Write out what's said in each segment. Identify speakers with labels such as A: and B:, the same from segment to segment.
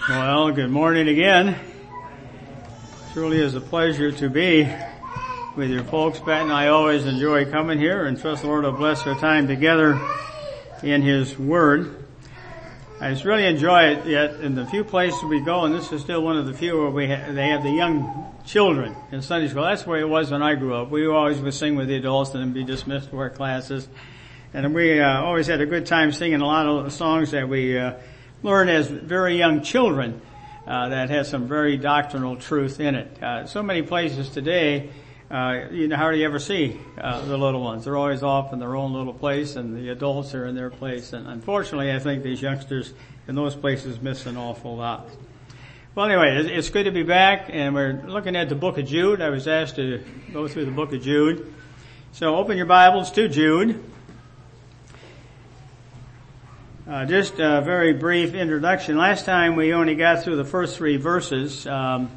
A: Well, good morning again. It truly is a pleasure to be with your folks. Pat and I always enjoy coming here and trust the Lord will bless our time together in His Word. I just really enjoy it yet in the few places we go, and this is still one of the few where they have the young children in Sunday school. That's the way it was when I grew up. We always would sing with the adults and then be dismissed to our classes. And we always had a good time singing a lot of songs that we learned as very young children that had some very doctrinal truth in it. So many places today, you hardly ever see the little ones. They're always off in their own little place, and the adults are in their place. And unfortunately, I think these youngsters in those places miss an awful lot. Well, anyway, it's good to be back, and we're looking at the book of Jude. I was asked to go through the book of Jude. So open your Bibles to Jude. Just a very brief introduction. Last time we only got through the first 3 verses. I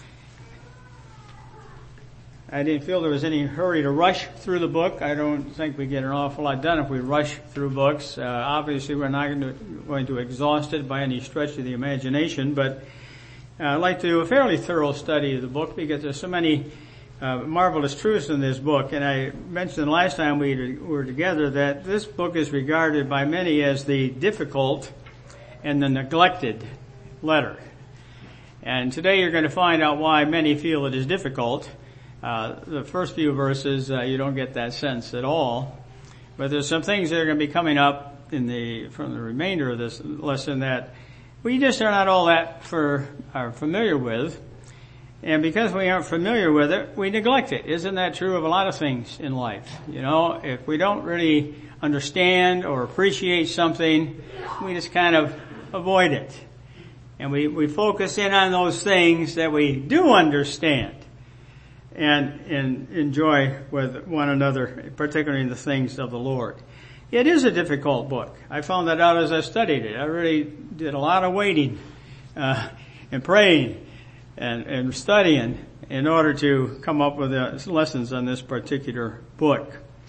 A: didn't feel there was any hurry to rush through the book. I don't think we get an awful lot done if we rush through books. Obviously we're not going to exhaust it by any stretch of the imagination, but I'd like to do a fairly thorough study of the book because there's so many marvelous truths in this book. And I mentioned last time we were together that this book is regarded by many as the difficult and the neglected letter. And today you're going to find out why many feel it is difficult. The first few verses, you don't get that sense at all. But there's some things that are going to be coming up from the remainder of this lesson that we just are not all that are familiar with. And because we aren't familiar with it, we neglect it. Isn't that true of a lot of things in life? You know, if we don't really understand or appreciate something, we just kind of avoid it. And we focus in on those things that we do understand and enjoy with one another, particularly in the things of the Lord. It is a difficult book. I found that out as I studied it. I really did a lot of waiting and praying and studying in order to come up with the lessons on this particular book.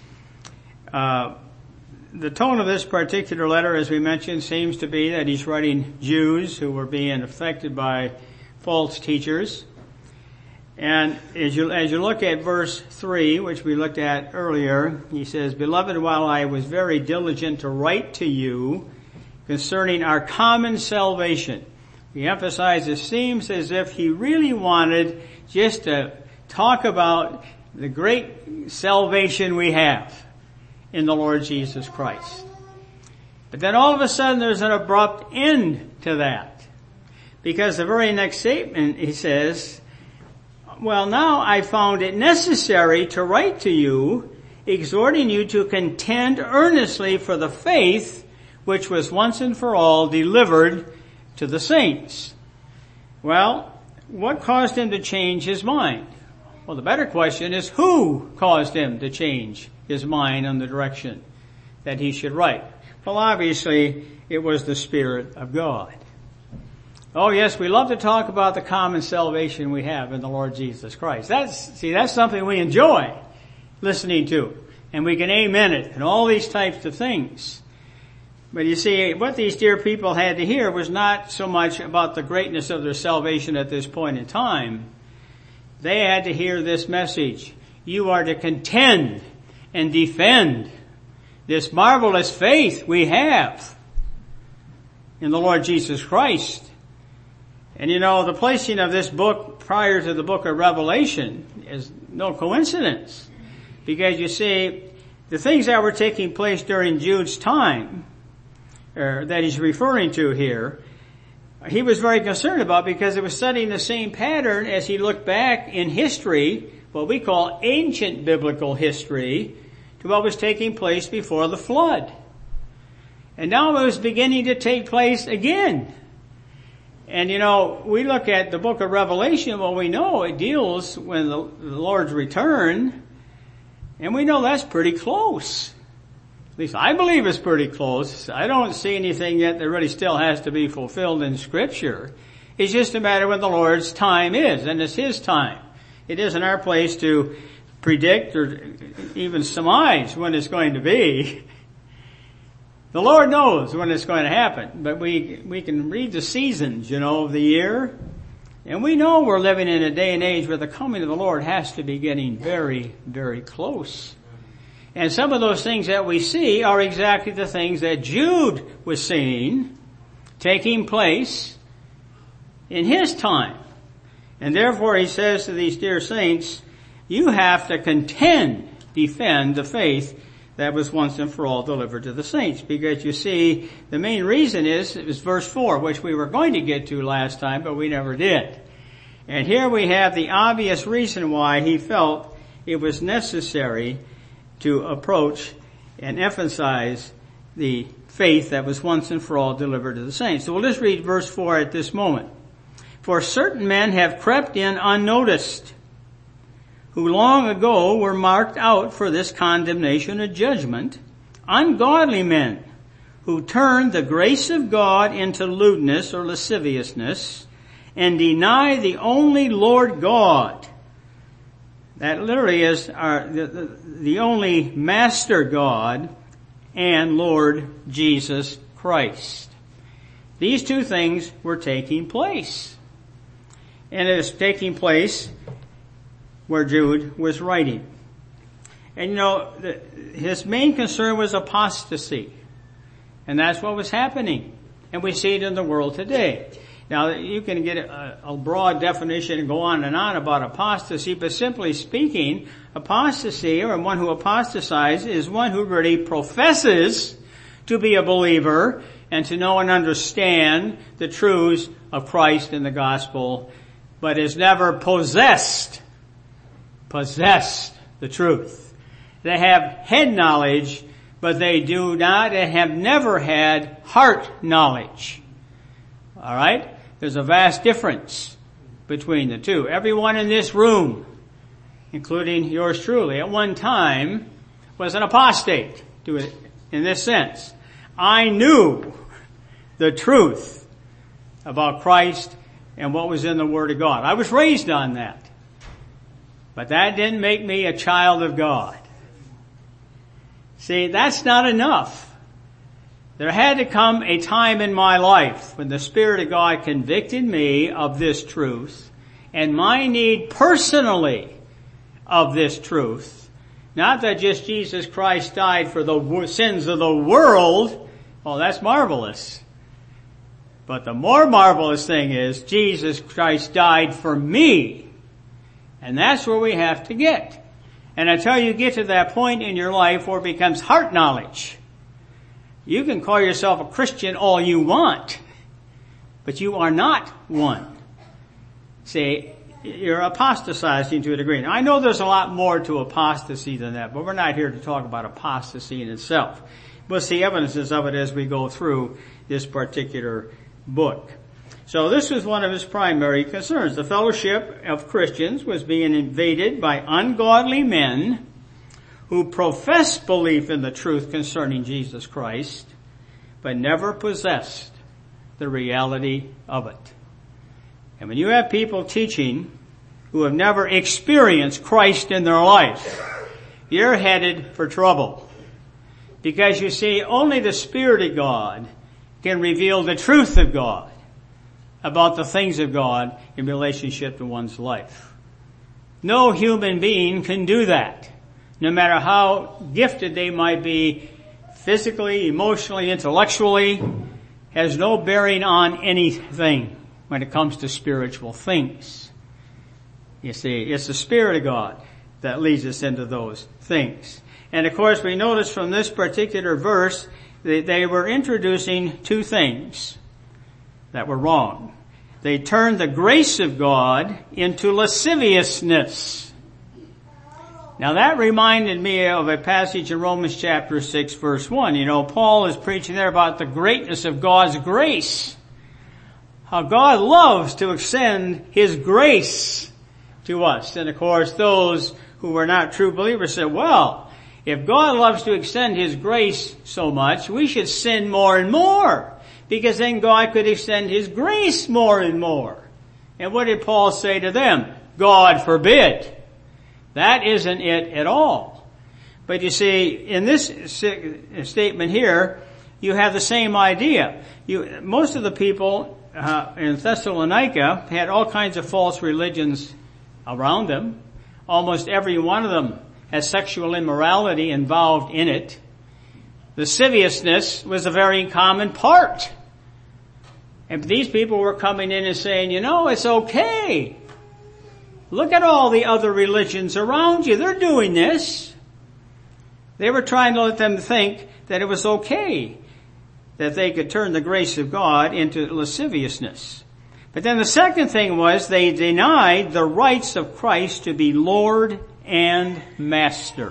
A: The tone of this particular letter, as we mentioned, seems to be that he's writing Jews who were being affected by false teachers. And as you look at verse 3, which we looked at earlier, he says, "Beloved, while I was very diligent to write to you concerning our common salvation," he emphasized it seems as if he really wanted just to talk about the great salvation we have in the Lord Jesus Christ. But then all of a sudden there's an abrupt end to that. Because the very next statement he says, "Well, now I found it necessary to write to you, exhorting you to contend earnestly for the faith which was once and for all delivered to the saints." Well, what caused him to change his mind? Well, the better question is who caused him to change his mind on the direction that he should write? Well, obviously, it was the Spirit of God. Oh yes, we love to talk about the common salvation we have in the Lord Jesus Christ. That's something we enjoy listening to. And we can amen it and all these types of things. But you see, what these dear people had to hear was not so much about the greatness of their salvation at this point in time. They had to hear this message. You are to contend and defend this marvelous faith we have in the Lord Jesus Christ. And you know, the placing of this book prior to the book of Revelation is no coincidence. Because you see, the things that were taking place during Jude's time, that he's referring to here, he was very concerned about because it was setting the same pattern as he looked back in history, what we call ancient biblical history, to what was taking place before the flood. And now it was beginning to take place again. And you know, we look at the book of Revelation, well, we know it deals with the Lord's return, and we know that's pretty close. At least I believe it's pretty close. I don't see anything yet that really still has to be fulfilled in Scripture. It's just a matter when the Lord's time is, and it's His time. It isn't our place to predict or even surmise when it's going to be. The Lord knows when it's going to happen, but we can read the seasons, of the year, and we know we're living in a day and age where the coming of the Lord has to be getting very, very close. And some of those things that we see are exactly the things that Jude was seeing taking place in his time. And therefore he says to these dear saints, you have to defend the faith that was once and for all delivered to the saints. Because you see, the main reason is verse 4, which we were going to get to last time, but we never did. And here we have the obvious reason why he felt it was necessary to approach and emphasize the faith that was once and for all delivered to the saints. So we'll just read verse 4 at this moment. For certain men have crept in unnoticed, who long ago were marked out for this condemnation and judgment, ungodly men, who turned the grace of God into lewdness or lasciviousness, and deny the only Lord God. That literally is the only Master God and Lord Jesus Christ. These two things were taking place. And it is taking place where Jude was writing. And his main concern was apostasy. And that's what was happening. And we see it in the world today. Now, you can get a broad definition and go on and on about apostasy, but simply speaking, apostasy, or one who apostatizes, is one who really professes to be a believer and to know and understand the truths of Christ and the gospel, but is never possessed the truth. They have head knowledge, but they do not and have never had heart knowledge. All right? There's a vast difference between the two. Everyone in this room, including yours truly, at one time was an apostate to it in this sense. I knew the truth about Christ and what was in the Word of God. I was raised on that. But that didn't make me a child of God. See, that's not enough. There had to come a time in my life when the Spirit of God convicted me of this truth and my need personally of this truth. Not that just Jesus Christ died for the sins of the world. Well, that's marvelous. But the more marvelous thing is Jesus Christ died for me. And that's where we have to get. And until you get to that point in your life where it becomes heart knowledge, you can call yourself a Christian all you want, but you are not one. See, you're apostatizing to a degree. Now, I know there's a lot more to apostasy than that, but we're not here to talk about apostasy in itself. We'll see evidences of it as we go through this particular book. So this was one of his primary concerns. The fellowship of Christians was being invaded by ungodly men who professed belief in the truth concerning Jesus Christ, but never possessed the reality of it. And when you have people teaching who have never experienced Christ in their life, you're headed for trouble. Because you see, only the Spirit of God can reveal the truth of God about the things of God in relationship to one's life. No human being can do that. No matter how gifted they might be physically, emotionally, intellectually, has no bearing on anything when it comes to spiritual things. You see, it's the Spirit of God that leads us into those things. And of course, we notice from this particular verse that they were introducing two things that were wrong. They turned the grace of God into lasciviousness. Now that reminded me of a passage in Romans chapter 6 verse 1. Paul is preaching there about the greatness of God's grace. How God loves to extend His grace to us. And of course those who were not true believers said, well, if God loves to extend His grace so much, we should sin more and more. Because then God could extend His grace more and more. And what did Paul say to them? God forbid. That isn't it at all. But you see, in this statement here, you have the same idea. Most of the people in Thessalonica had all kinds of false religions around them. Almost every one of them has sexual immorality involved in it. Lasciviousness was a very common part. And these people were coming in and saying, it's okay. Look at all the other religions around you. They're doing this. They were trying to let them think that it was okay, that they could turn the grace of God into lasciviousness. But then the second thing was they denied the rights of Christ to be Lord and Master.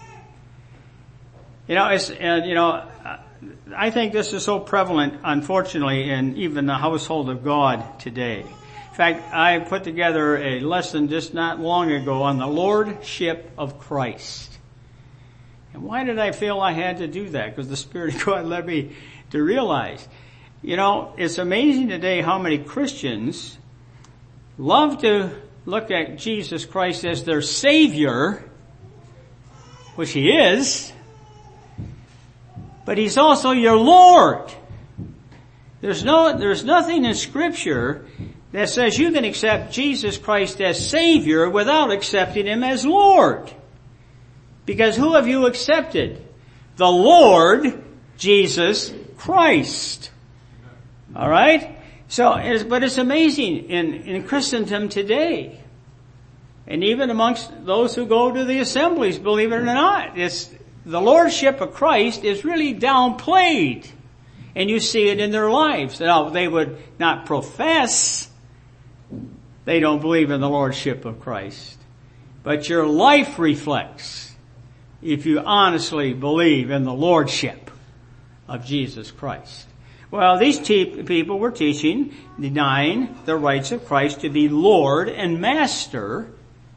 A: I think this is so prevalent, unfortunately, in even the household of God today. In fact, I put together a lesson just not long ago on the Lordship of Christ. And why did I feel I had to do that? Because the Spirit of God led me to realize, it's amazing today how many Christians love to look at Jesus Christ as their Savior, which He is, but He's also your Lord. There's nothing in Scripture that says you can accept Jesus Christ as Savior without accepting Him as Lord. Because who have you accepted? The Lord Jesus Christ. Alright? But it's amazing in Christendom today. And even amongst those who go to the assemblies, believe it or not, the Lordship of Christ is really downplayed. And you see it in their lives. Now, they would not profess they don't believe in the Lordship of Christ. But your life reflects if you honestly believe in the Lordship of Jesus Christ. Well, these people were teaching, denying the rights of Christ to be Lord and Master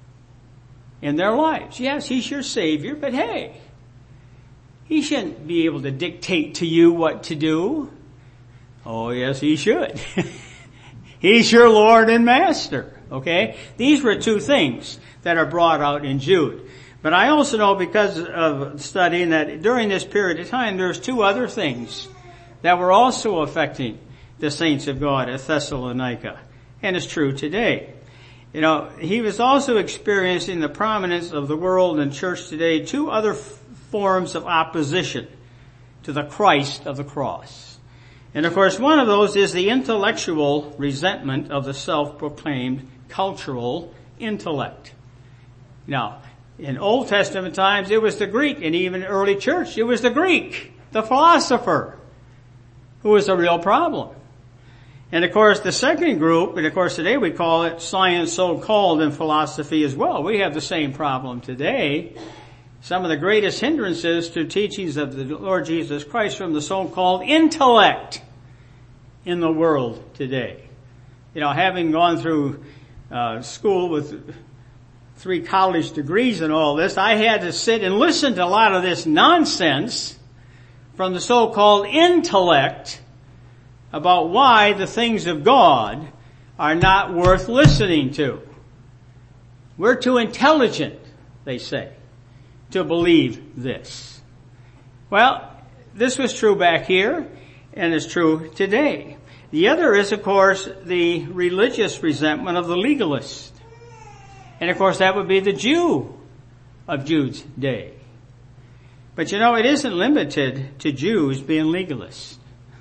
A: in their lives. Yes, He's your Savior, but hey, He shouldn't be able to dictate to you what to do. Oh, yes, He should. He's your Lord and Master, okay? These were two things that are brought out in Jude. But I also know, because of studying, that during this period of time, there's two other things that were also affecting the saints of God at Thessalonica. And it's true today. He was also experiencing the prominence of the world and church today, two other forms of opposition to the Christ of the cross. And of course, one of those is the intellectual resentment of the self-proclaimed cultural intellect. Now, in Old Testament times, it was the Greek, and even early church, it was the Greek, the philosopher, who was a real problem. And of course, the second group, and of course today we call it science so-called and philosophy as well. We have the same problem today. Some of the greatest hindrances to teachings of the Lord Jesus Christ from the so-called intellect in the world today. Having gone through school with 3 college degrees and all this, I had to sit and listen to a lot of this nonsense from the so-called intellect about why the things of God are not worth listening to. We're too intelligent, they say, to believe this. Well, this was true back here, and it's true today. The other is, of course, the religious resentment of the legalist. And of course, that would be the Jew of Jude's day. But it isn't limited to Jews being legalists.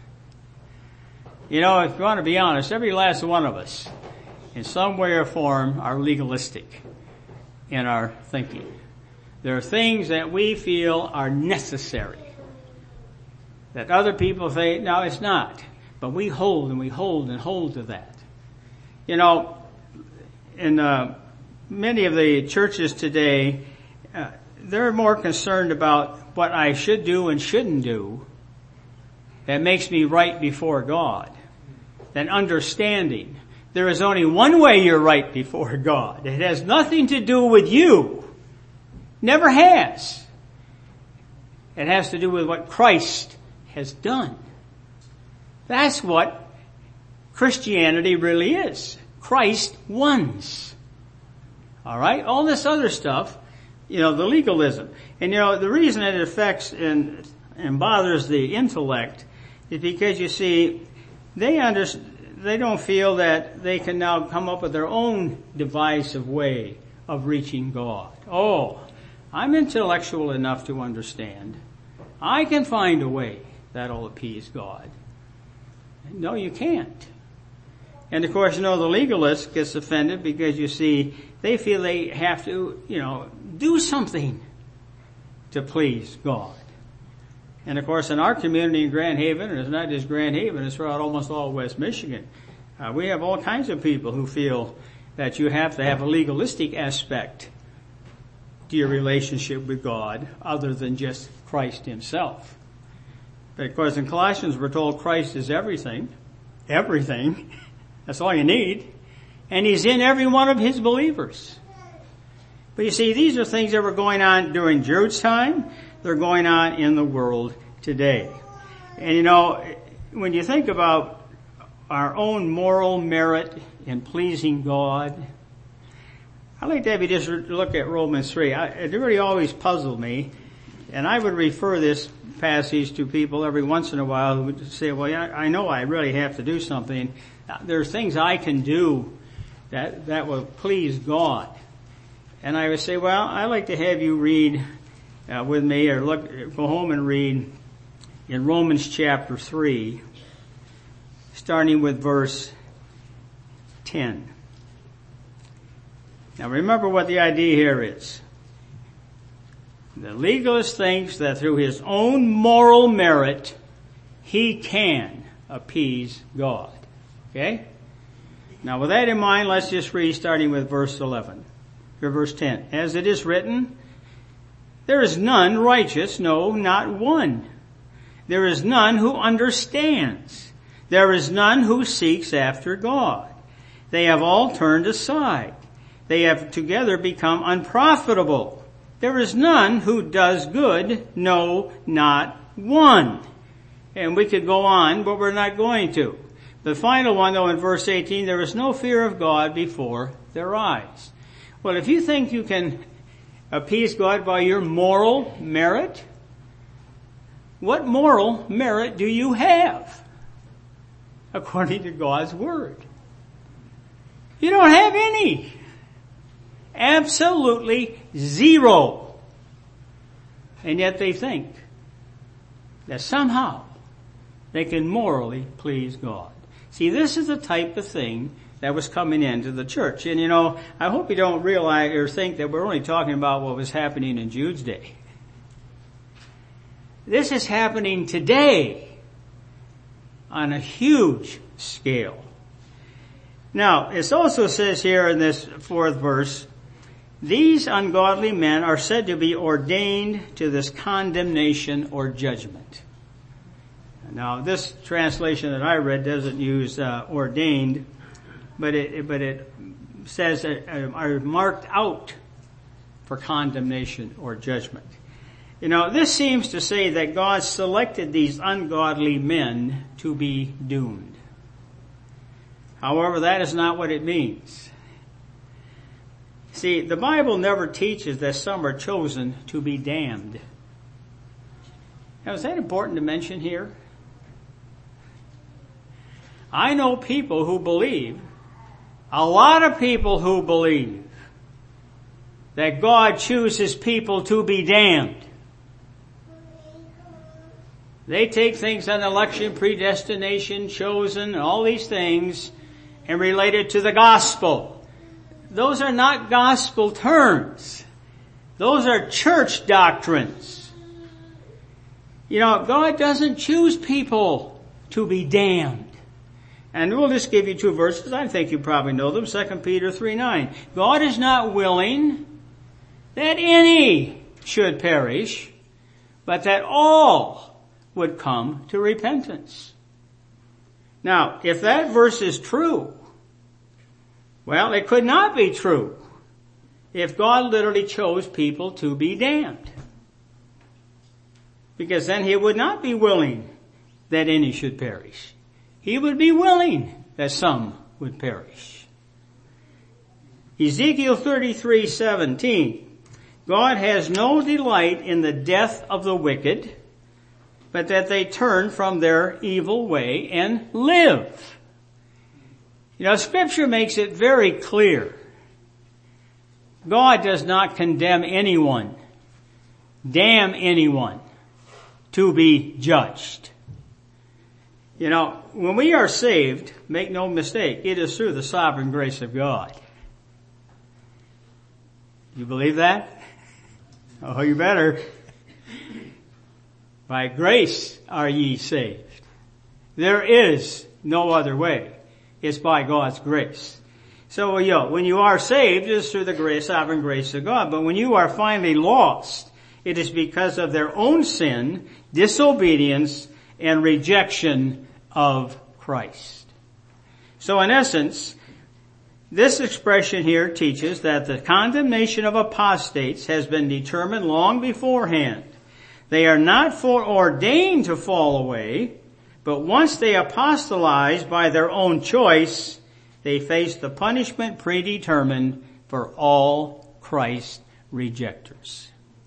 A: If you want to be honest, every last one of us, in some way or form, are legalistic in our thinking. There are things that we feel are necessary that other people say, no, it's not. But we hold and we hold and hold to that. In many of the churches today, they're more concerned about what I should do and shouldn't do that makes me right before God than understanding there is only one way you're right before God. It has nothing to do with you. Never has. It has to do with what Christ has done. That's what Christianity really is. Christ wins. Alright? All this other stuff, the legalism. And the reason it affects in and bothers the intellect is because, you see, they don't feel that they can now come up with their own divisive way of reaching God. Oh, I'm intellectual enough to understand. I can find a way that'll appease God. No, you can't. And of course, the legalist gets offended because, you see, they feel they have to, do something to please God. And of course, in our community in Grand Haven, and it's not just Grand Haven, it's throughout almost all West Michigan, we have all kinds of people who feel that you have to have a legalistic aspect to your relationship with God other than just Christ himself. But of course, in Colossians we're told Christ is everything. Everything. That's all you need. And he's in every one of his believers. But you see, these are things that were going on during Jude's time. They're going on in the world today. And when you think about our own moral merit in pleasing God, I'd like to have you just look at Romans 3. It really always puzzled me. And I would refer this passage to people every once in a while who would say, well, yeah, I know I really have to do something. There are things I can do that will please God. And I would say, well, I'd like to have you read with me, or go home and read in Romans chapter 3, starting with verse 10. Now remember what the idea here is. The legalist thinks that through his own moral merit, he can appease God. Okay? Now with that in mind, let's just read starting with verse 11. Or verse 10. As it is written, there is none righteous, no, not one. There is none who understands. There is none who seeks after God. They have all turned aside. They have together become unprofitable. There is none who does good, no, not one. And we could go on, but we're not going to. The final one, though, in verse 18, there is no fear of God before their eyes. Well, if you think you can appease God by your moral merit, what moral merit do you have according to God's Word? You don't have any. Absolutely zero. And yet they think that somehow they can morally please God. See, this is the type of thing that was coming into the church. And I hope you don't realize or think that we're only talking about what was happening in Jude's day. This is happening today on a huge scale. Now, it also says here in this 4th verse, these ungodly men are said to be ordained to this condemnation or judgment. Now, this translation that I read doesn't use ordained, but it says are marked out for condemnation or judgment. This seems to say that God selected these ungodly men to be doomed. However, that is not what it means. See, the Bible never teaches that some are chosen to be damned. Now, is that important to mention here? I know people who believe, a lot of people who believe, that God chooses people to be damned. They take things on election, predestination, chosen, all these things, and relate it to the gospel. Those are not gospel terms. Those are church doctrines. God doesn't choose people to be damned. And we'll just give you 2 verses. I think you probably know them. 2 Peter 3:9. God is not willing that any should perish, but that all would come to repentance. Now, if that verse is true, well, it could not be true if God literally chose people to be damned. Because then he would not be willing that any should perish. He would be willing that some would perish. Ezekiel 33:17. God has no delight in the death of the wicked, but that they turn from their evil way and live. You know, Scripture makes it very clear. God does not condemn anyone, damn anyone to be judged. You know, when we are saved, make no mistake, it is through the sovereign grace of God. You believe that? Oh, you better. By grace are ye saved. There is no other way. It's by God's grace. So, when you are saved, it is through the sovereign grace of God. But when you are finally lost, it is because of their own sin, disobedience, and rejection of Christ. So in essence, this expression here teaches that the condemnation of apostates has been determined long beforehand. They are not foreordained to fall away, but once they apostatize by their own choice, they face the punishment predetermined for all Christ rejectors.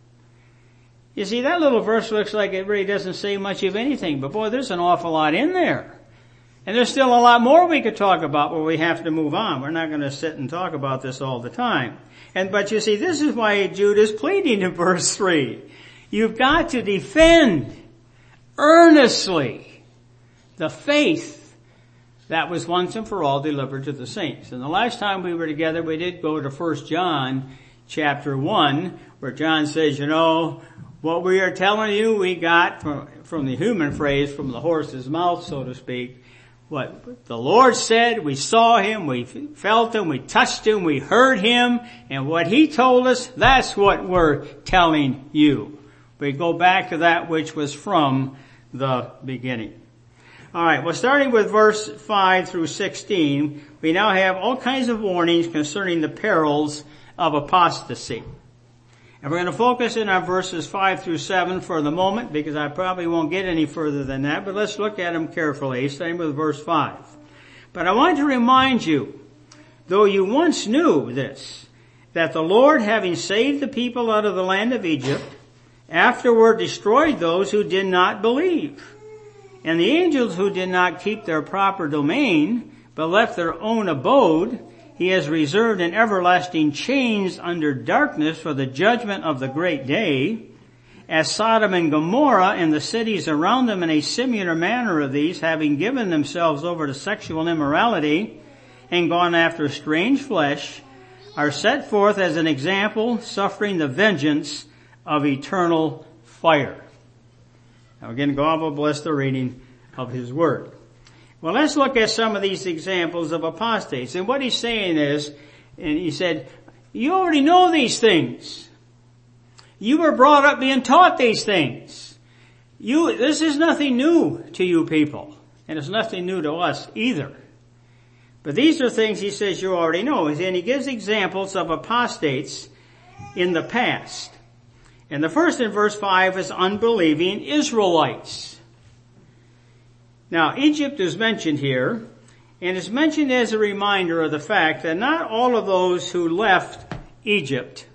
A: You see, that little verse looks like it really doesn't say much of anything, but boy, there's an awful lot in there. And there's still a lot more we could talk about, but we have to move on. We're not going to sit and talk about this all the time. But you see, this is why Jude is pleading in verse 3. You've got to defend earnestly the faith that was once and for all delivered to the saints. And the last time we were together, we did go to 1 John chapter 1, where John says, what we are telling you, we got from the human phrase, from the horse's mouth, so to speak. What the Lord said, we saw him, we felt him, we touched him, we heard him, and what he told us, that's what we're telling you. We go back to that which was from the beginning. Alright, well, starting with verse 5 through 16, we now have all kinds of warnings concerning the perils of apostasy. And we're going to focus in on verses 5 through 7 for the moment, because I probably won't get any further than that, but let's look at them carefully, starting with verse 5. But I want to remind you, though you once knew this, that the Lord, having saved the people out of the land of Egypt, afterward destroyed those who did not believe. And the angels who did not keep their proper domain, but left their own abode, he has reserved in everlasting chains under darkness for the judgment of the great day, as Sodom and Gomorrah and the cities around them in a similar manner of these, having given themselves over to sexual immorality and gone after strange flesh, are set forth as an example, suffering the vengeance of eternal fire. Now again, God will bless the reading of His Word. Well, let's look at some of these examples of apostates. And what he's saying is, and he said, you already know these things. You were brought up being taught these things. This is nothing new to you people. And it's nothing new to us either. But these are things he says you already know. And he gives examples of apostates in the past. And the first in verse 5 is unbelieving Israelites. Now, Egypt is mentioned here, and is mentioned as a reminder of the fact that not all of those who left Egypt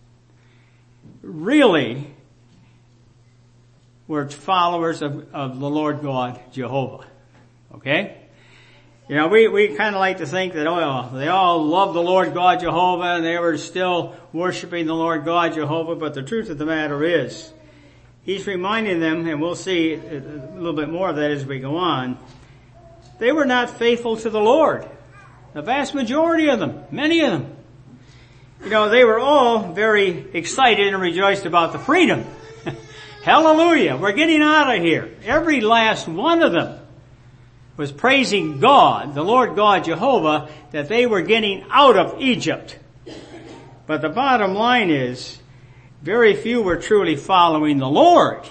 A: really were followers of the Lord God, Jehovah. Okay? We kind of like to think that, they all love the Lord God, Jehovah, and they were still worshiping the Lord God, Jehovah, but the truth of the matter is, he's reminding them, and we'll see a little bit more of that as we go on, they were not faithful to the Lord. The vast majority of them, many of them. They were all very excited and rejoiced about the freedom. Hallelujah, we're getting out of here. Every last one of them was praising God, the Lord God Jehovah, that they were getting out of Egypt. But the bottom line is, very few were truly following the Lord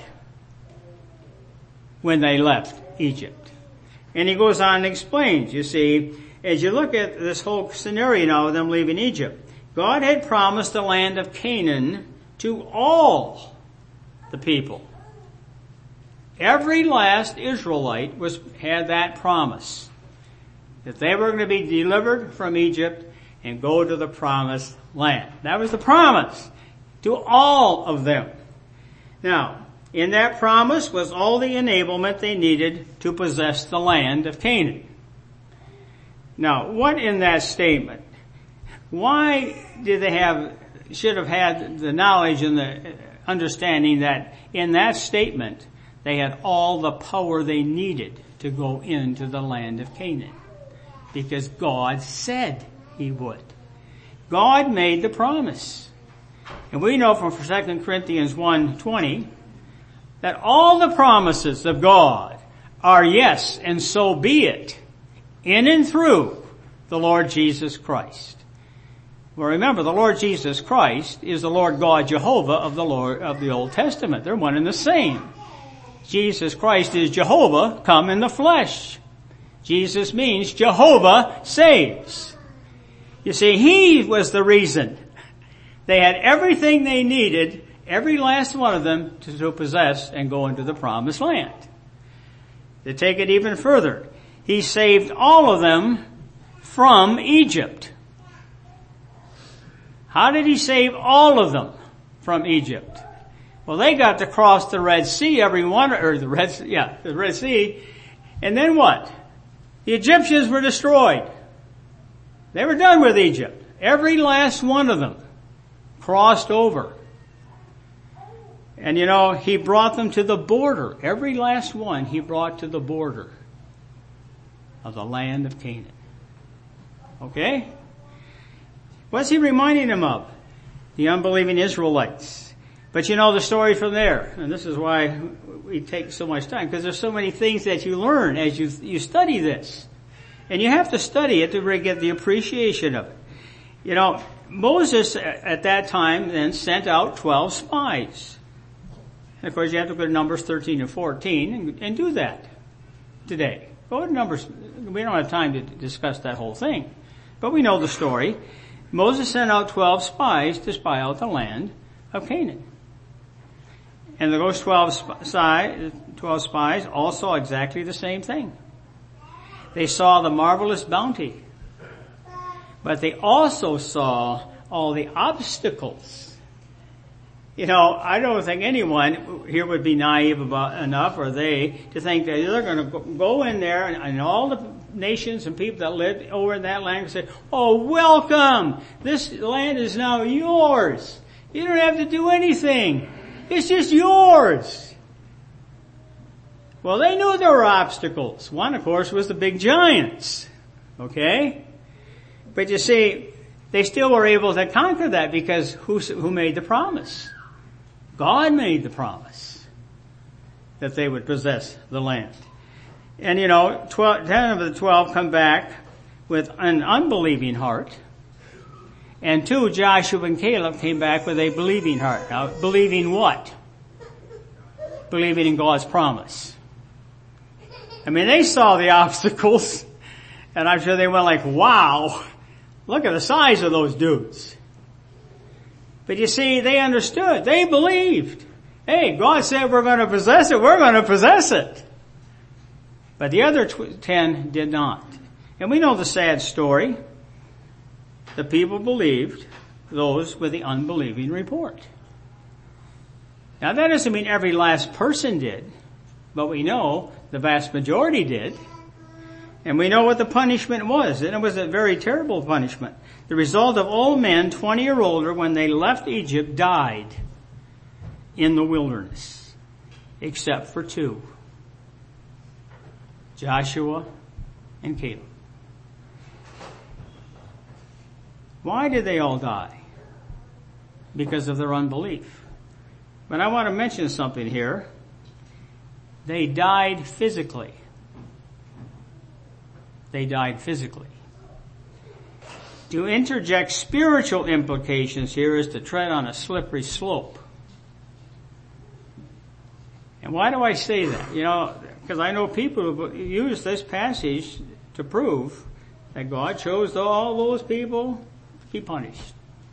A: when they left Egypt. And he goes on and explains, you see, as you look at this whole scenario now of them leaving Egypt, God had promised the land of Canaan to all the people. Every last Israelite had that promise, that they were going to be delivered from Egypt and go to the promised land. That was the promise to all of them. Now, In that promise was all the enablement they needed to possess the land of Canaan. Now, what in that statement? Why did they should have had the knowledge and the understanding that in that statement they had all the power they needed to go into the land of Canaan? Because God said He would. God made the promise. And we know from 2 Corinthians 1:20 that all the promises of God are yes, and so be it, in and through the Lord Jesus Christ. Well, remember, the Lord Jesus Christ is the Lord God Jehovah of the Old Testament. They're one and the same. Jesus Christ is Jehovah come in the flesh. Jesus means Jehovah saves. You see, He was the reason. They had everything they needed, every last one of them, to possess and go into the promised land. To take it even further, He saved all of them from Egypt. How did He save all of them from Egypt? Well, they got to cross the Red Sea, the Red Sea, and then what? The Egyptians were destroyed. They were done with Egypt. Every last one of them crossed over. And He brought them to the border. Every last one He brought to the border of the land of Canaan. Okay? What's He reminding them of? The unbelieving Israelites. But the story from there. And this is why we take so much time, because there's so many things that you learn as you study this. And you have to study it to really get the appreciation of it. Moses at that time then sent out 12 spies. And of course you have to go to Numbers 13 and 14 and do that today. Go to Numbers. We don't have time to discuss that whole thing. But we know the story. Moses sent out 12 spies to spy out the land of Canaan. And those 12 spies all saw exactly the same thing. They saw the marvelous bounty. But they also saw all the obstacles. I don't think anyone here would be naive enough, or they, to think that they're going to go in there and all the nations and people that lived over in that land and say, "Oh, welcome! This land is now yours. You don't have to do anything. It's just yours." Well, they knew there were obstacles. One, of course, was the big giants. Okay? But you see, they still were able to conquer that because who made the promise? God made the promise that they would possess the land. And 10 of the 12 come back with an unbelieving heart. And 2, Joshua and Caleb, came back with a believing heart. Now, believing what? Believing in God's promise. They saw the obstacles, and I'm sure they went like, wow, look at the size of those dudes. But you see, they understood. They believed. Hey, God said we're going to possess it. We're going to possess it. But the other 10 did not. And we know the sad story. The people believed, those with the unbelieving report. Now that doesn't mean every last person did, but we know the vast majority did. And we know what the punishment was, and it was a very terrible punishment. The result of all men 20 or older when they left Egypt died in the wilderness, except for 2, Joshua and Caleb. Why did they all die? Because of their unbelief. But I want to mention something here. They died physically. They died physically. To interject spiritual implications here is to tread on a slippery slope. And why do I say that? Because I know people who use this passage to prove that God chose all those people to be punished.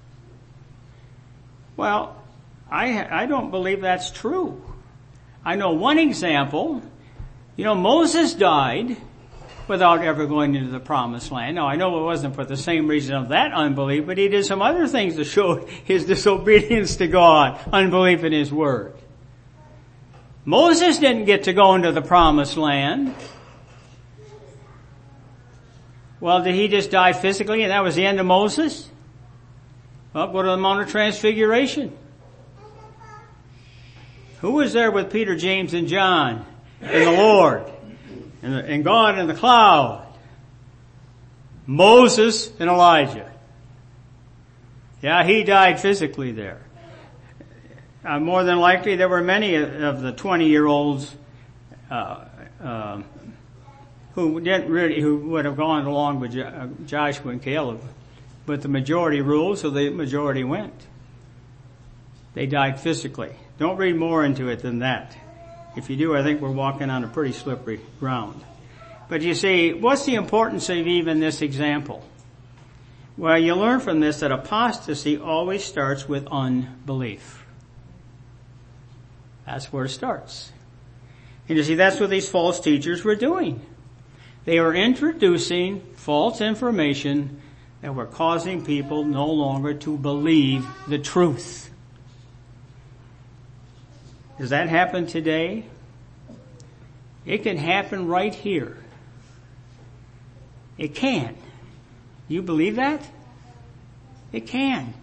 A: Well, I don't believe that's true. I know one example. Moses died without ever going into the promised land. Now, I know it wasn't for the same reason of that unbelief, but he did some other things to show his disobedience to God, unbelief in His word. Moses didn't get to go into the promised land. Well, did he just die physically and that was the end of Moses? Well, go to the Mount of Transfiguration. Who was there with Peter, James, and John and the Lord and God in the cloud? Moses and Elijah. Yeah, he died physically there. More than likely there were many of the 20-year-olds who would have gone along with Joshua and Caleb. But the majority ruled, so the majority went. They died physically. Don't read more into it than that. If you do, I think we're walking on a pretty slippery ground. But you see, what's the importance of even this example? Well, you learn from this that apostasy always starts with unbelief. That's where it starts. And you see, that's what these false teachers were doing. They were introducing false information that were causing people no longer to believe the truth. Does that happen today? It can happen right here. It can. You believe that? It can.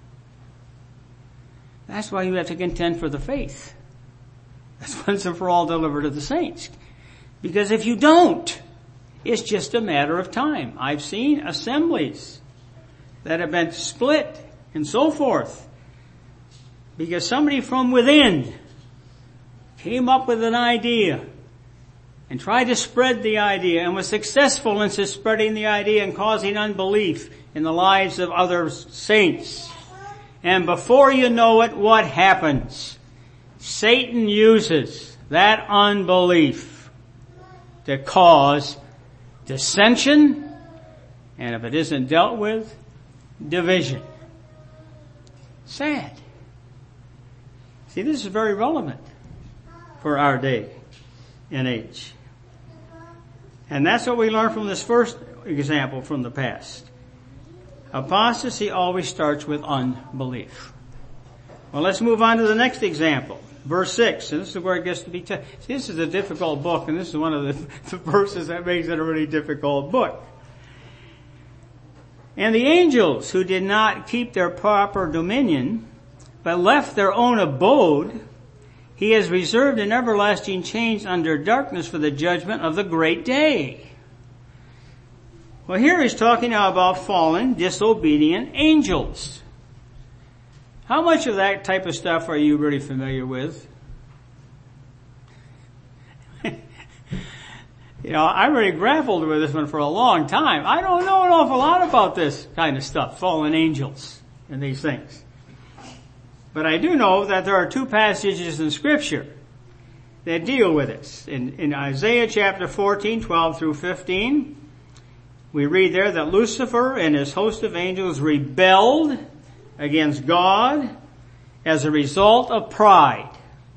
A: That's why you have to contend for the faith. That's once and for all delivered to the saints. Because if you don't, it's just a matter of time. I've seen assemblies that have been split and so forth because somebody from within came up with an idea and tried to spread the idea and was successful in spreading the idea and causing unbelief in the lives of other saints. And before you know it, what happens? Satan uses that unbelief to cause dissension, and if it isn't dealt with, division. Sad. See, this is very relevant for our day and age. And that's what we learn from this first example from the past. Apostasy always starts with unbelief. Well, let's move on to the next example. Verse 6, and this is where it gets to be tough. See, this is a difficult book, and this is one of the verses that makes it a really difficult book. And the angels who did not keep their proper dominion, but left their own abode, he has reserved in everlasting chains under darkness for the judgment of the great day. Well, here he's talking now about fallen, disobedient angels. How much of that type of stuff are you really familiar with? You know, I really grappled with this one for a long time. I don't know an awful lot about this kind of stuff, fallen angels and these things. But I do know that there are two passages in Scripture that deal with this. In Isaiah chapter 14, 12 through 15, we read there that Lucifer and his host of angels rebelled against God as a result of pride.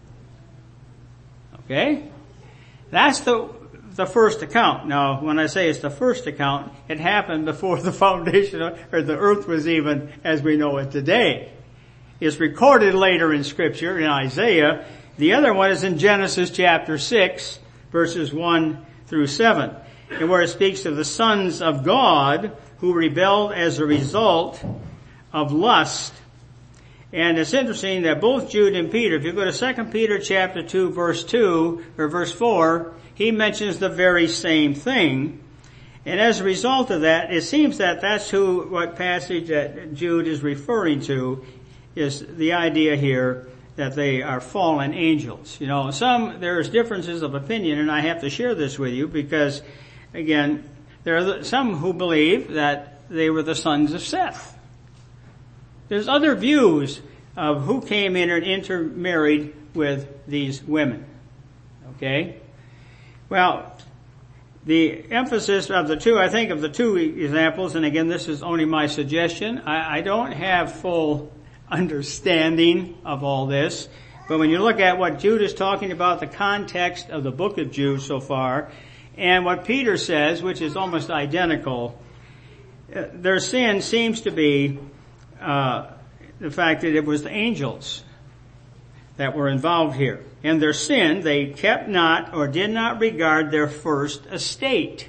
A: Okay? That's the first account. Now, when I say it's the first account, it happened before the foundation or the earth was even as we know it today. It's recorded later in Scripture in Isaiah. The other one is in Genesis chapter 6, verses 1 through 7, and where it speaks of the sons of God who rebelled as a result of lust. And it's interesting that both Jude and Peter, if you go to 2 Peter chapter 2 verse 2 or verse 4, he mentions the very same thing. And as a result of that, it seems that that's what passage that Jude is referring to is the idea here that they are fallen angels. You know, there's differences of opinion, and I have to share this with you because, again, there are some who believe that they were the sons of Seth. There's other views of who came in and intermarried with these women. Okay? Well, the emphasis of the two, I think of the two examples, and again, this is only my suggestion. I don't have full understanding of all this, but when you look at what Jude is talking about, the context of the book of Jude so far, and what Peter says, which is almost identical, their sin seems to be the fact that it was the angels that were involved here. In their sin, they kept not or did not regard their first estate.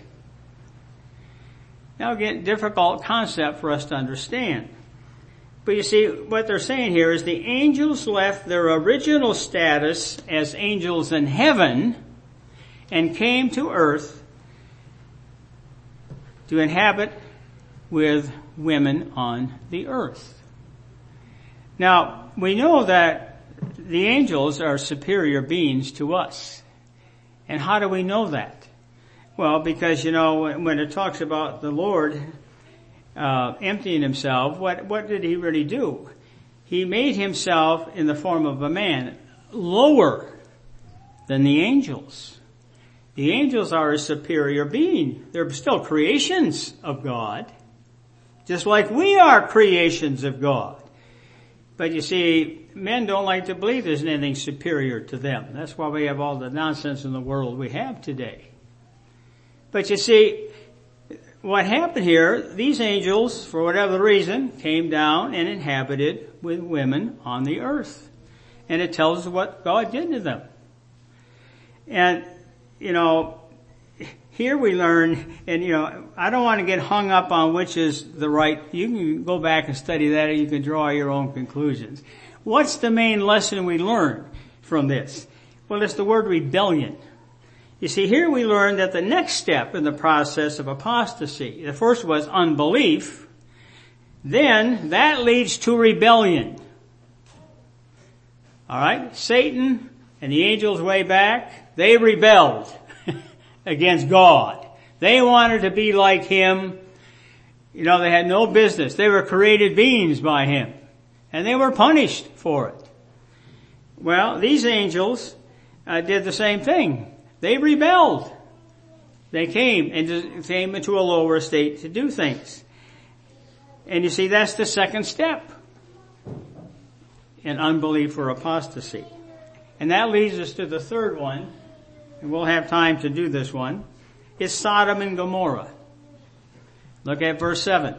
A: Now again, difficult concept for us to understand. But you see, what they're saying here is the angels left their original status as angels in heaven and came to earth to inhabit with women on the earth. Now, we know that the angels are superior beings to us. And how do we know that? Well, because, when it talks about the Lord emptying himself, what did he really do? He made himself in the form of a man, lower than the angels. The angels are a superior being. They're still creations of God, just like we are creations of God. But you see, men don't like to believe there's anything superior to them. That's why we have all the nonsense in the world we have today. But you see, what happened here, these angels, for whatever reason, came down and inhabited with women on the earth. And it tells us what God did to them. And, here we learn, and I don't want to get hung up on which is the right. You can go back and study that, and you can draw your own conclusions. What's the main lesson we learn from this? Well, it's the word rebellion. You see, here we learn that the next step in the process of apostasy, the first was unbelief, then that leads to rebellion. Alright? Satan and the angels way back, they rebelled against God. They wanted to be like him. They had no business. They were created beings by him. And they were punished for it. Well, these angels did the same thing. They rebelled. They came into a lower state to do things. And you see, that's the second step in unbelief or apostasy. And that leads us to the third one, and we'll have time to do this one, is Sodom and Gomorrah. Look at verse 7.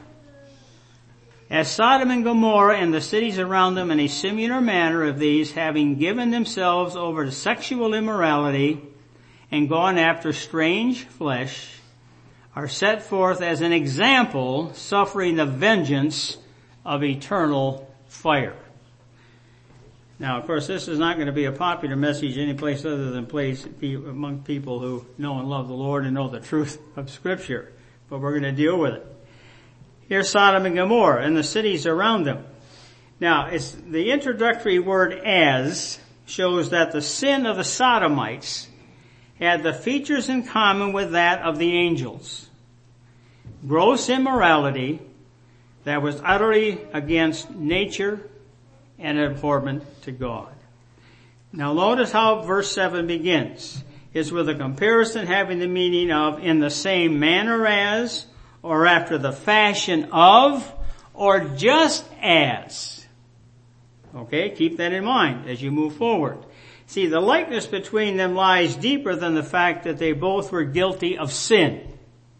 A: As Sodom and Gomorrah and the cities around them in a similar manner of these, having given themselves over to sexual immorality and gone after strange flesh, are set forth as an example, suffering the vengeance of eternal fire. Now, of course, this is not going to be a popular message any place other than among people who know and love the Lord and know the truth of Scripture. But we're going to deal with it. Here's Sodom and Gomorrah and the cities around them. Now, it's the introductory word "as" shows that the sin of the Sodomites had the features in common with that of the angels. Gross immorality that was utterly against nature and abhorrent to God. Now notice how verse 7 begins. It's with a comparison having the meaning of in the same manner as, or after the fashion of, or just as. Okay, keep that in mind as you move forward. See, the likeness between them lies deeper than the fact that they both were guilty of sin.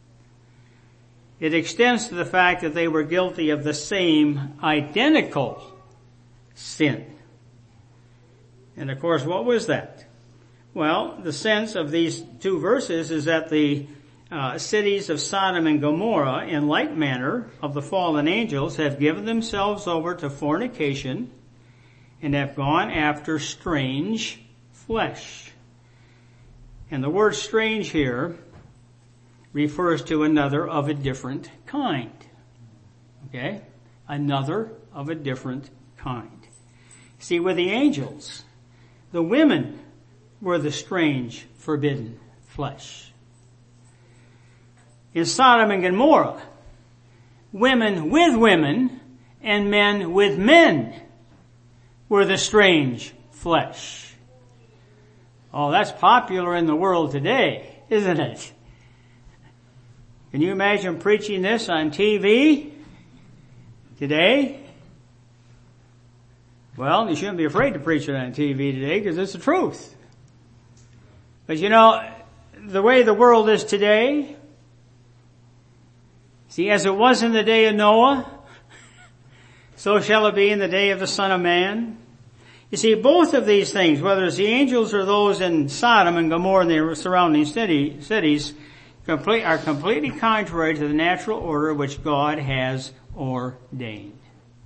A: It extends to the fact that they were guilty of the same identical sin. And of course, what was that? Well, the sense of these two verses is that the cities of Sodom and Gomorrah, in like manner of the fallen angels, have given themselves over to fornication and have gone after strange flesh. And the word strange here refers to another of a different kind. Okay? Another of a different kind. See, with the angels, the women were the strange, forbidden flesh. In Sodom and Gomorrah, women with women and men with men were the strange flesh. Oh, that's popular in the world today, isn't it? Can you imagine preaching this on TV today? Well, you shouldn't be afraid to preach it on TV today because it's the truth. But the way the world is today, see, as it was in the day of Noah, so shall it be in the day of the Son of Man. You see, both of these things, whether it's the angels or those in Sodom and Gomorrah and the surrounding cities, are completely contrary to the natural order which God has ordained.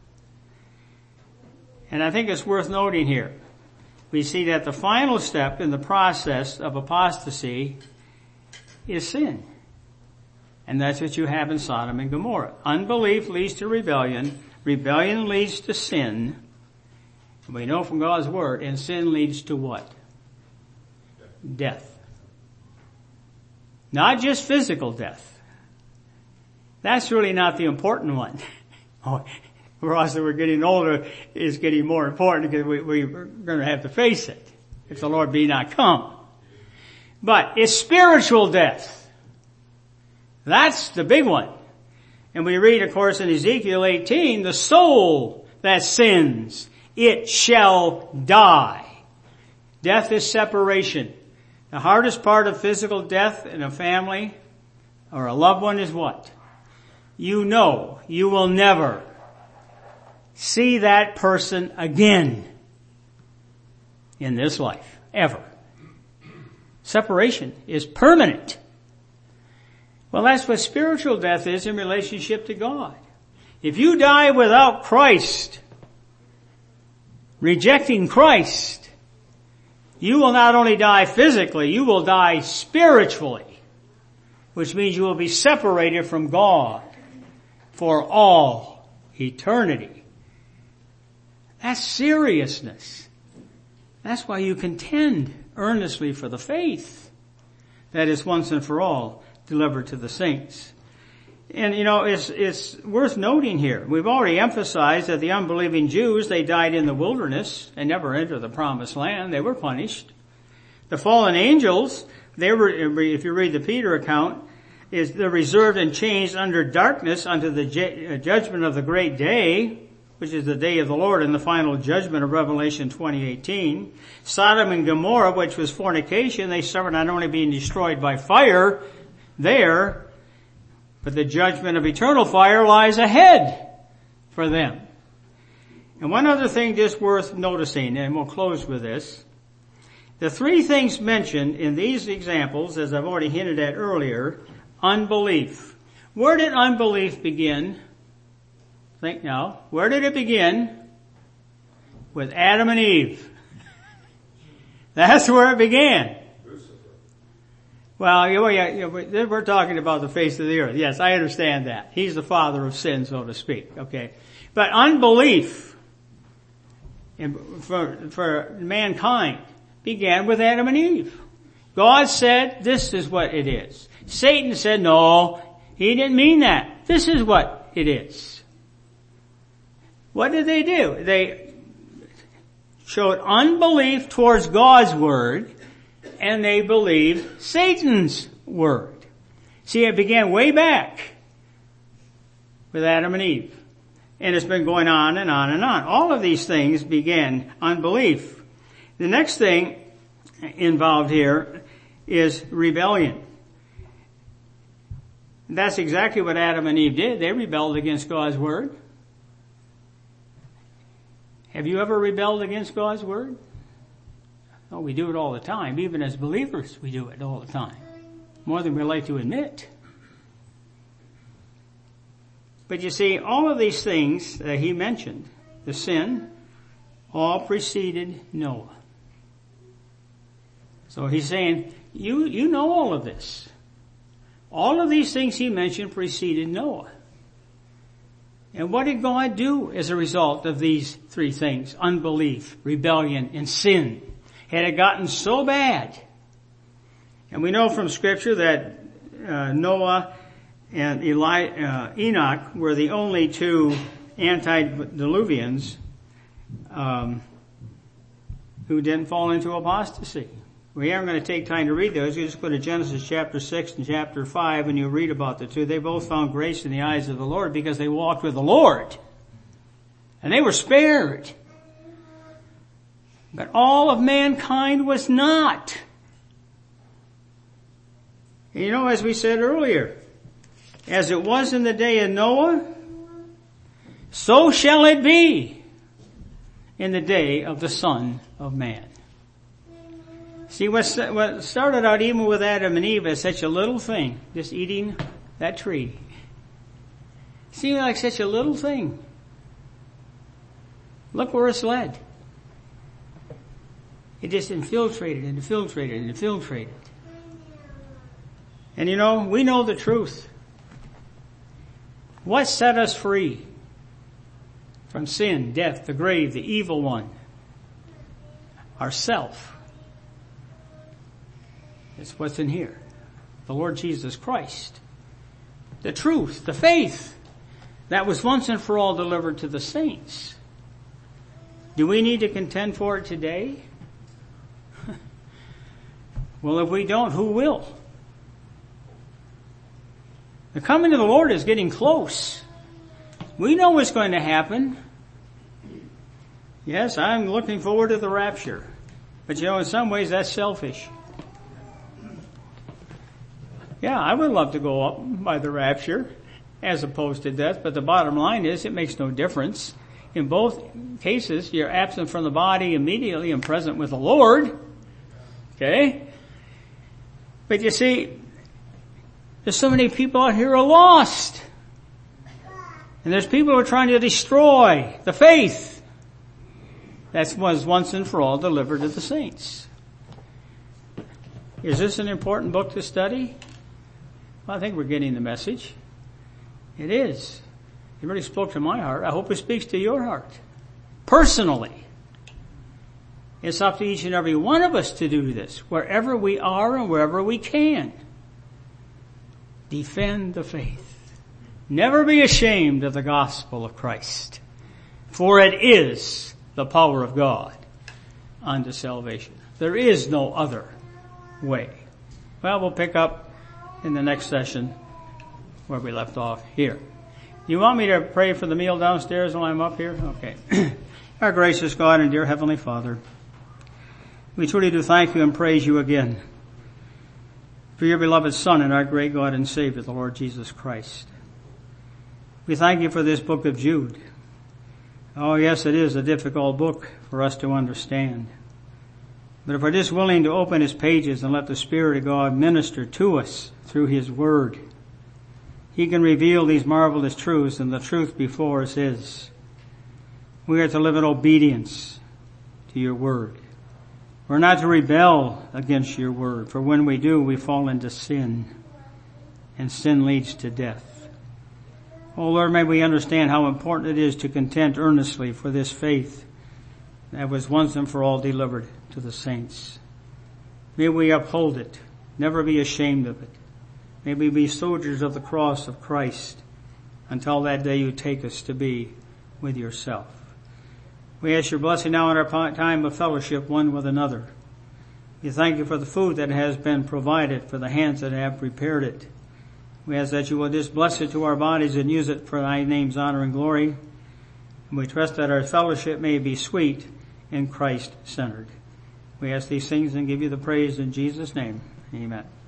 A: And I think it's worth noting here. We see that the final step in the process of apostasy is sin. And that's what you have in Sodom and Gomorrah. Unbelief leads to rebellion. Rebellion leads to sin. We know from God's word, and sin leads to what? Death. Not just physical death. That's really not the important one. For us that we're getting older, it's getting more important because we're going to have to face it if the Lord be not come. But it's spiritual death. That's the big one. And we read, of course, in Ezekiel 18, the soul that sins, it shall die. Death is separation. The hardest part of physical death in a family or a loved one is what? You know you will never see that person again in this life, ever. Separation is permanent. Well, that's what spiritual death is in relationship to God. If you die without Christ, rejecting Christ, you will not only die physically, you will die spiritually, which means you will be separated from God for all eternity. That's seriousness. That's why you contend earnestly for the faith that is once and for all delivered to the saints. And it's worth noting here. We've already emphasized that the unbelieving Jews, they died in the wilderness and never entered the promised land. They were punished. The fallen angels, they were, if you read the Peter account, they're reserved and changed under darkness unto the judgment of the great day, which is the day of the Lord and the final judgment of Revelation 20:18. Sodom and Gomorrah, which was fornication, they suffered not only being destroyed by fire there, but the judgment of eternal fire lies ahead for them. And one other thing just worth noticing, and we'll close with this. The three things mentioned in these examples, as I've already hinted at earlier, unbelief. Where did unbelief begin? Think now. Where did it begin? With Adam and Eve. That's where it began. Well, we're talking about the face of the earth. Yes, I understand that. He's the father of sin, so to speak. Okay. But unbelief for mankind began with Adam and Eve. God said, this is what it is. Satan said, no, he didn't mean that. This is what it is. What did they do? They showed unbelief towards God's word, and they believed Satan's word. See, it began way back with Adam and Eve. And it's been going on and on and on. All of these things began unbelief. The next thing involved here is rebellion. That's exactly what Adam and Eve did. They rebelled against God's word. Have you ever rebelled against God's word? Oh, we do it all the time. Even as believers, we do it all the time. More than we like to admit. But you see, all of these things that he mentioned, the sin, all preceded Noah. So he's saying, you know all of this. All of these things he mentioned preceded Noah. And what did God do as a result of these three things? Unbelief, rebellion, and sin. Had it gotten so bad? And we know from Scripture that Noah and Enoch were the only two antediluvians who didn't fall into apostasy. We aren't going to take time to read those. You just go to Genesis chapter 6 and chapter 5 and you read about the two. They both found grace in the eyes of the Lord because they walked with the Lord. And they were spared. But all of mankind was not. And you know, as we said earlier, as it was in the day of Noah, so shall it be in the day of the Son of Man. See, what started out even with Adam and Eve as such a little thing, just eating that tree, seemed like such a little thing. Look where it's led. It just infiltrated and infiltrated and infiltrated. And we know the truth. What set us free from sin, death, the grave, the evil one? Ourself. It's what's in here. The Lord Jesus Christ. The truth, the faith that was once and for all delivered to the saints. Do we need to contend for it today? Well, if we don't, who will? The coming of the Lord is getting close. We know what's going to happen. Yes, I'm looking forward to the rapture. But in some ways that's selfish. Yeah, I would love to go up by the rapture as opposed to death, but the bottom line is it makes no difference. In both cases, you're absent from the body immediately and present with the Lord. Okay? But you see, there's so many people out here who are lost. And there's people who are trying to destroy the faith that was once and for all delivered to the saints. Is this an important book to study? Well, I think we're getting the message. It is. It really spoke to my heart. I hope it speaks to your heart. Personally. It's up to each and every one of us to do this, wherever we are and wherever we can. Defend the faith. Never be ashamed of the gospel of Christ, for it is the power of God unto salvation. There is no other way. Well, we'll pick up in the next session where we left off here. You want me to pray for the meal downstairs while I'm up here? Okay. Our gracious God and dear Heavenly Father, we truly do thank you and praise you again for your beloved Son and our great God and Savior, the Lord Jesus Christ. We thank you for this book of Jude. Oh yes, it is a difficult book for us to understand. But if we're just willing to open its pages and let the Spirit of God minister to us through His Word, He can reveal these marvelous truths, and the truth before us is we are to live in obedience to your Word. We're not to rebel against your Word, for when we do, we fall into sin, and sin leads to death. Oh Lord, may we understand how important it is to contend earnestly for this faith that was once and for all delivered to the saints. May we uphold it, never be ashamed of it. May we be soldiers of the cross of Christ until that day you take us to be with yourself. We ask your blessing now in our time of fellowship one with another. We thank you for the food that has been provided, for the hands that have prepared it. We ask that you will just bless it to our bodies and use it for thy name's honor and glory. And we trust that our fellowship may be sweet and Christ-centered. We ask these things and give you the praise in Jesus' name. Amen.